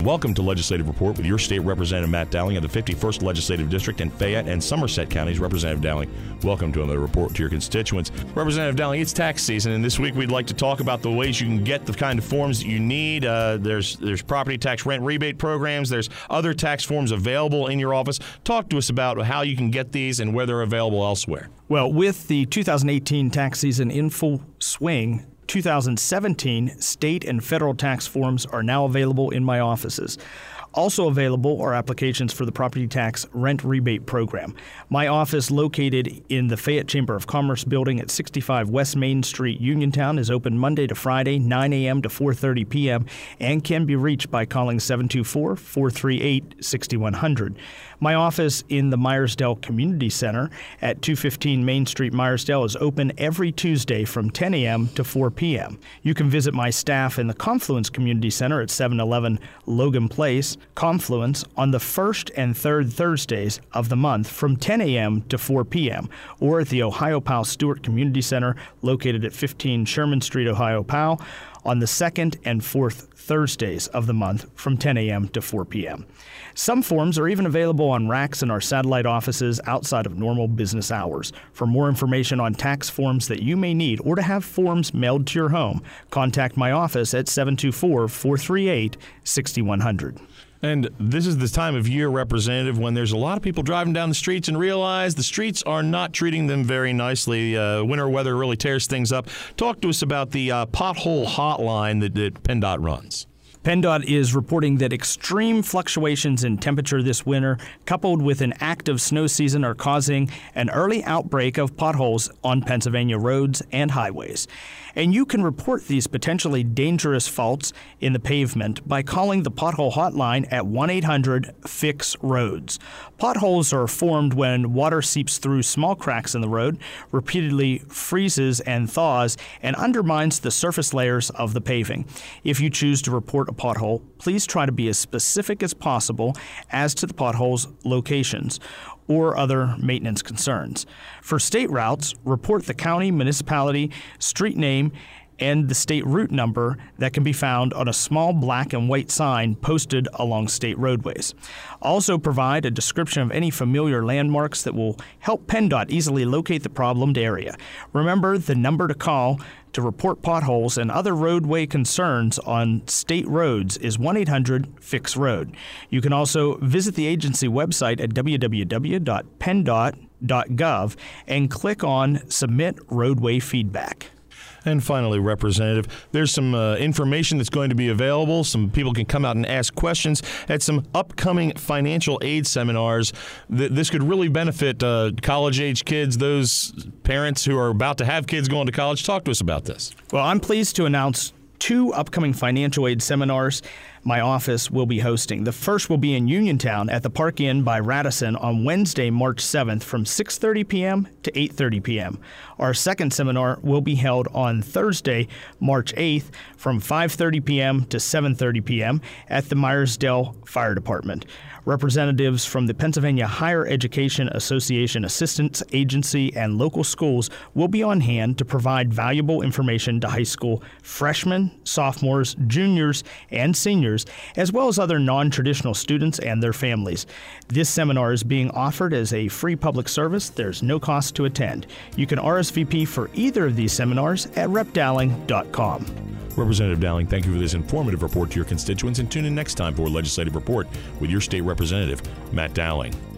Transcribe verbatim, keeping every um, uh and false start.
Welcome to Legislative Report with your state representative, Matt Dowling, of the fifty-first Legislative District in Fayette and Somerset Counties. Representative Dowling, welcome to another report to your constituents. Representative Dowling, it's tax season, and this week we'd like to talk about the ways you can get the kind of forms that you need. Uh, there's there's property tax rent rebate programs. There's other tax forms available in your office. Talk to us about how you can get these and where they're available elsewhere. Well, with the two thousand eighteen tax season in full swing, two thousand seventeen state and federal tax forms are now available in my offices. Also available are applications for the property tax rent rebate program. My office, located in the Fayette Chamber of Commerce building at sixty-five West Main Street, Uniontown, is open Monday to Friday, nine a.m. to four thirty p.m. and can be reached by calling seven two four, four three eight, six one zero zero. My office in the Myersdale Community Center at two fifteen Main Street, Myersdale, is open every Tuesday from ten a.m. to four p.m. You can visit my staff in the Confluence Community Center at seven eleven Logan Place, Confluence, on the first and third Thursdays of the month from ten a.m. to four p.m. or at the Ohio Powell Stewart Community Center located at fifteen Sherman Street, Ohio Powell, on the second and fourth Thursdays of the month from ten a.m. to four p.m. Some forms are even available on racks in our satellite offices outside of normal business hours. For more information on tax forms that you may need or to have forms mailed to your home, contact my office at seven two four, four three eight, six one zero zero. And this is the time of year, Representative, when there's a lot of people driving down the streets and realize the streets are not treating them very nicely. Uh, winter weather really tears things up. Talk to us about the uh, pothole hotline that, that PennDOT runs. PennDOT is reporting that extreme fluctuations in temperature this winter, coupled with an active snow season, are causing an early outbreak of potholes on Pennsylvania roads and highways. And you can report these potentially dangerous faults in the pavement by calling the pothole hotline at one eight hundred fix roads. Potholes are formed when water seeps through small cracks in the road, repeatedly freezes and thaws, and undermines the surface layers of the paving. If you choose to report a pothole, please try to be as specific as possible as to the pothole's locations or other maintenance concerns. For state routes, report the county, municipality, street name, and the state route number that can be found on a small black and white sign posted along state roadways. Also provide a description of any familiar landmarks that will help PennDOT easily locate the problemed area. Remember, the number to call to report potholes and other roadway concerns on state roads is one eight hundred fix road. You can also visit the agency website at w w w dot penndot dot gov and click on Submit Roadway Feedback. And finally, Representative, there's some uh, information that's going to be available. Some people can come out and ask questions at some upcoming financial aid seminars. Th- this could really benefit uh, college-age kids, those parents who are about to have kids going to college. Talk to us about this. Well, I'm pleased to announce two upcoming financial aid seminars my office will be hosting. The first will be in Uniontown at the Park Inn by Radisson on Wednesday, March seventh from six thirty p.m. to eight thirty p.m. Our second seminar will be held on Thursday, March eighth from five thirty p.m. to seven thirty p.m. at the Myersdale Fire Department. Representatives from the Pennsylvania Higher Education Association Assistance Agency and local schools will be on hand to provide valuable information to high school freshmen, sophomores, juniors, and seniors, as well as other non-traditional students and their families. This seminar is being offered as a free public service. There's no cost to attend. You can R S V P for either of these seminars at rep dowling dot com. Representative Dowling, thank you for this informative report to your constituents, and tune in next time for a Legislative Report with your state representative, Matt Dowling.